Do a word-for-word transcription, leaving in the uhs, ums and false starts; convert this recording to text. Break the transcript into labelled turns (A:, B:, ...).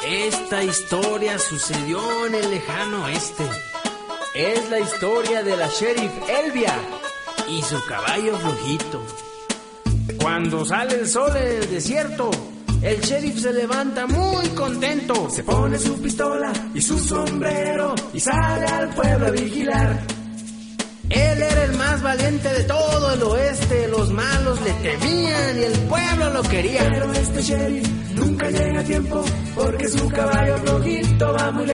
A: Esta historia sucedió en el lejano oeste. Es la historia de la sheriff Elvia y su caballo flojito. Cuando sale el sol en el desierto, el sheriff se levanta muy contento.
B: Se pone su pistola y su sombrero y sale al pueblo a vigilar.
A: Él era el más valiente de todo el oeste. Los malos le temían y el pueblo lo quería.
B: Pero este sheriff nunca llega a tiempo porque su caballo flojito va muy lejos.